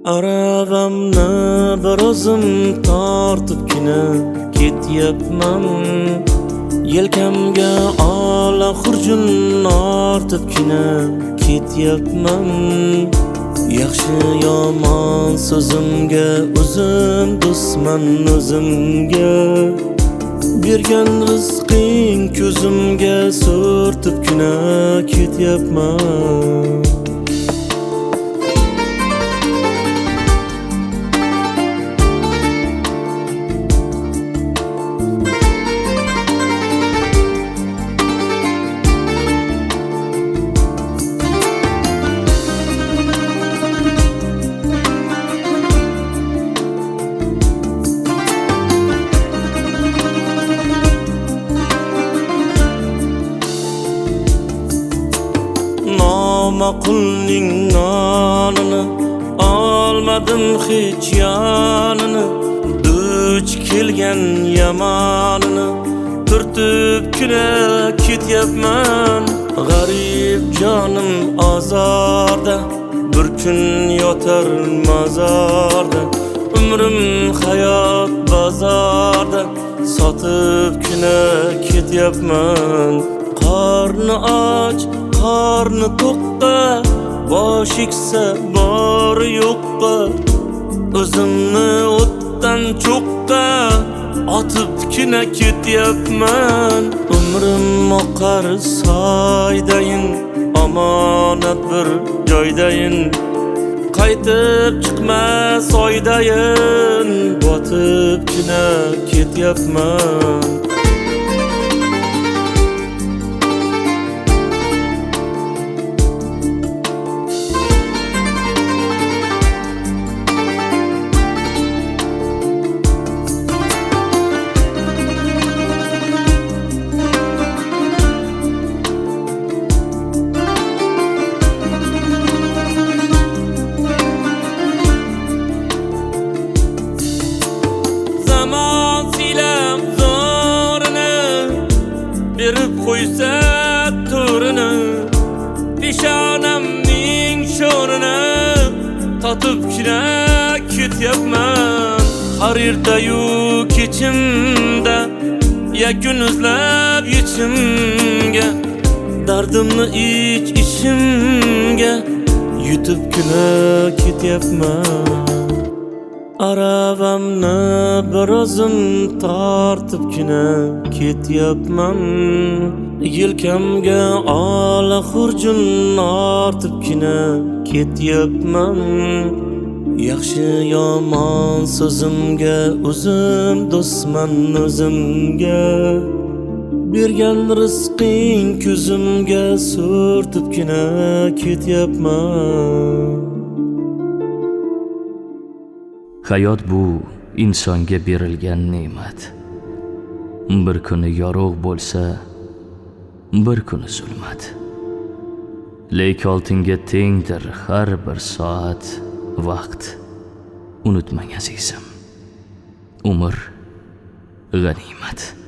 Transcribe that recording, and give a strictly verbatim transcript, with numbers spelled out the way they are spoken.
Aravamni bir o'zim tortibgina ketyapman. Yelkamga ola xurjun ortibgina ketyapman. Yaxshi yomon so'zimga o'zim do'stman o'zimga. Bergan rizqing ko'zimga surtibgina ketyapman. Maqulning nonini olmadim hech yonini. Duch kelgan yamonini turtib kina ketyapman. G'arib jonim azorda, bir kun yotar mozorda. Umrim hayot bozorda, sotib kina ketyapman. Qorni och, qorni to'qqa, bosh egsa bor yo'qqa. O'zimni o'tdan cho'qqa otibgina ketyapman. Umrim oqar soydayin, omonat bir joydayin. Qaytib chiqmas oydayin, botibgina ketyapman. Berib qo'ysa to'rini, peshonamning sho'rini totibgina ketyapman. Har ertayu kechimda yakun izlab yechimga, dardimni ich ishimga yutibgina ketyapman. Aravamni bir o'zim tortibgina ketyapman. Yelkamga ola xurjun ortibgina ketyapman. Yaxshi yomon so'zimga o'zim do'stman o'zimga. Bergan rizqing ko'zimga surtibgina ketyapman. Hayot bu insonga berilgan ne'mat. Bir kuni yorug' bo'lsa, bir kuni zulmat. Lek oltinga tengdir har bir soat vaqt. Unutmang azizim, umr g'animat.